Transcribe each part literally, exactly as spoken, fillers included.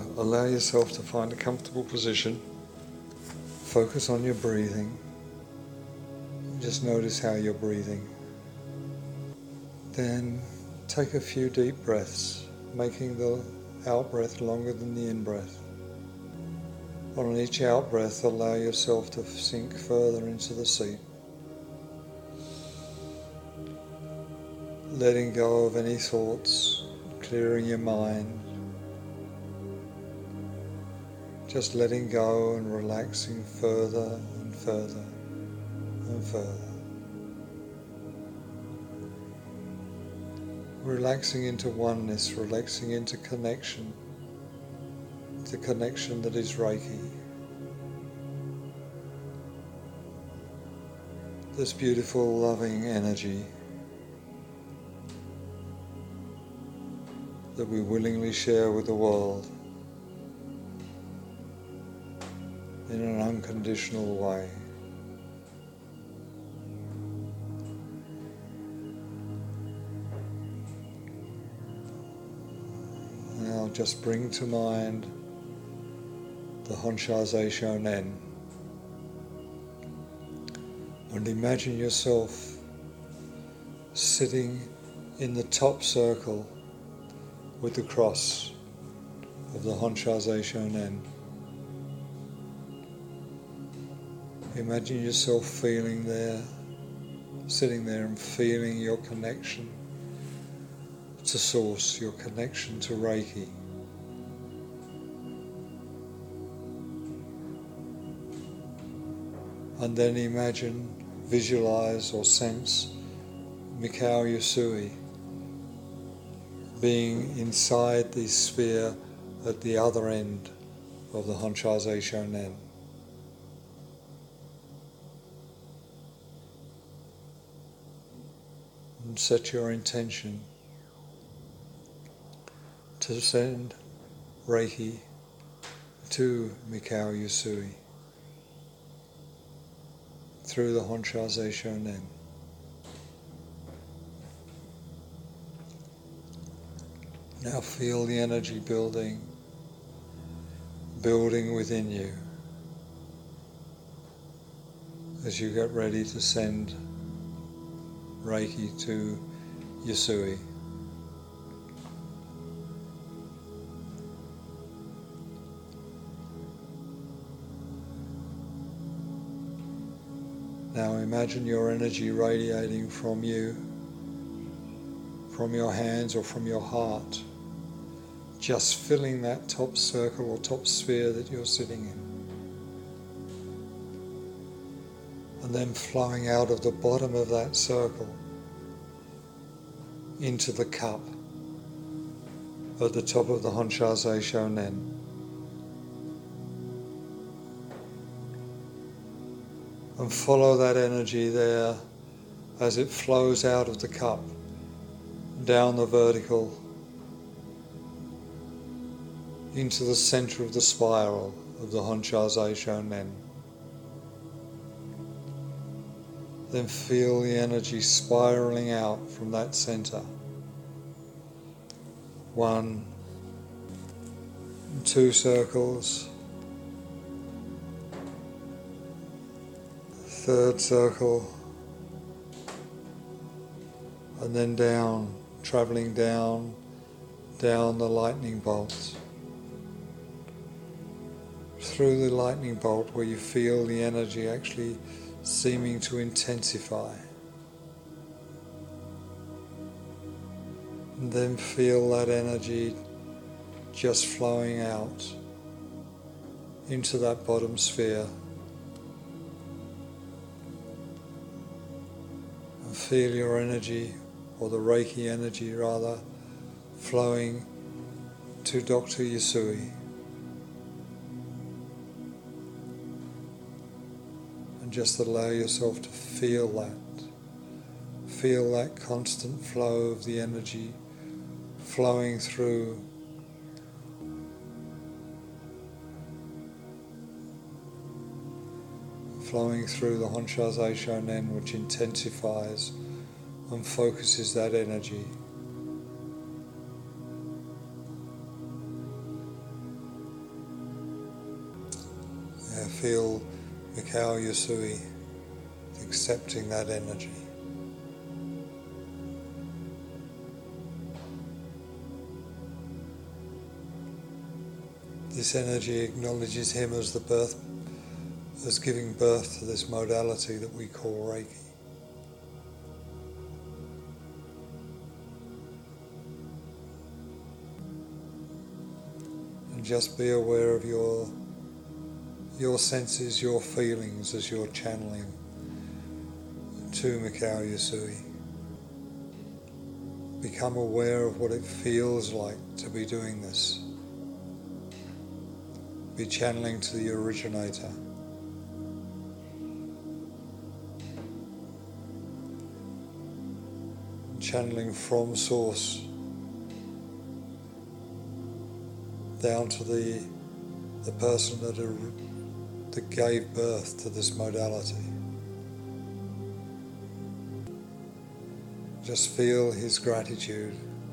allow yourself to find a comfortable position. Focus on your breathing. Just notice how you're breathing. Then take a few deep breaths, making the out-breath longer than the in-breath. On each out-breath, allow yourself to sink further into the seat, letting go of any thoughts, clearing your mind, just letting go and relaxing further and further and further. Relaxing into oneness, relaxing into connection, the connection that is Reiki. This beautiful, loving energy that we willingly share with the world in an unconditional way. Now just bring to mind the Honsha Shonen and imagine yourself sitting in the top circle with the cross of the Honsha Shonen. Imagine yourself feeling there, sitting there and feeling your connection to Source, your connection to Reiki. And then imagine, visualize or sense Mikao Usui being inside the sphere at the other end of the Honsha Shonen. And set your intention to send Reiki to Mikao Usui through the Honsha Shonen. Now feel the energy building, building within you as you get ready to send Reiki to Usui. Now imagine your energy radiating from you, from your hands or from your heart, just filling that top circle or top sphere that you're sitting in. And then flowing out of the bottom of that circle into the cup at the top of the Honsha Shonen. And follow that energy there as it flows out of the cup, down the vertical, into the center of the spiral of the Honsha Shonen. Then feel the energy spiraling out from that center. One, two circles, third circle, and then down, traveling down, down the lightning bolt. Through the lightning bolt where you feel the energy actually seeming to intensify. And then feel that energy just flowing out into that bottom sphere. And feel your energy, or the Reiki energy rather, flowing to Doctor Usui. And just allow yourself to feel that. Feel that constant flow of the energy flowing through. Flowing through the Honsha Shonen, which intensifies and focuses that energy. feel Mikao Usui accepting that energy. This energy acknowledges him as the birth, as giving birth to this modality that we call Reiki. And just be aware of your your senses, your feelings as you're channeling to Mikao Usui. Become aware of what it feels like to be doing this. Be channeling to the originator. Channeling from source down to the the person that, are, that gave birth to this modality. Just feel his gratitude.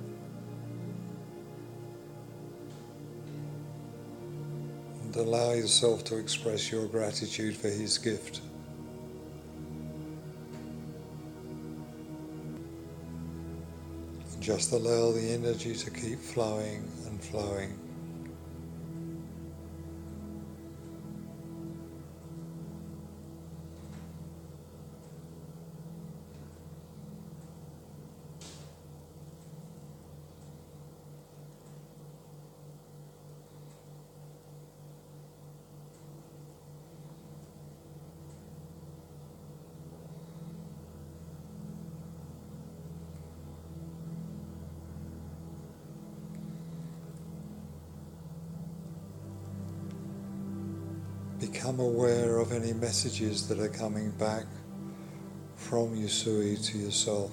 And allow yourself to express your gratitude for his gift. And just allow the energy to keep flowing and flowing. Become aware of any messages that are coming back from Usui to yourself.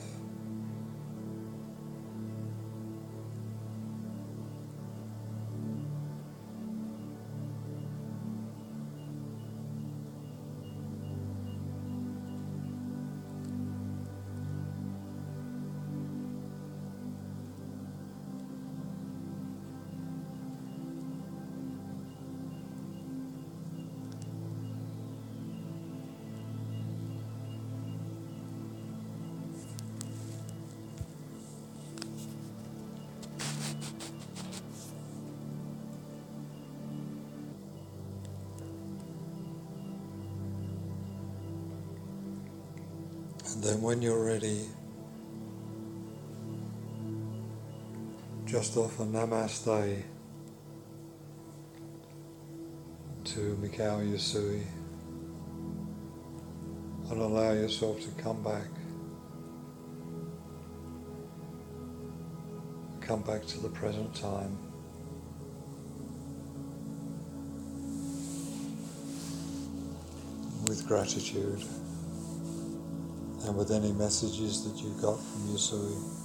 And then when you're ready, just offer Namaste to Mikao Usui and allow yourself to come back. Come back to the present time. With gratitude and with any messages that you got from Usui.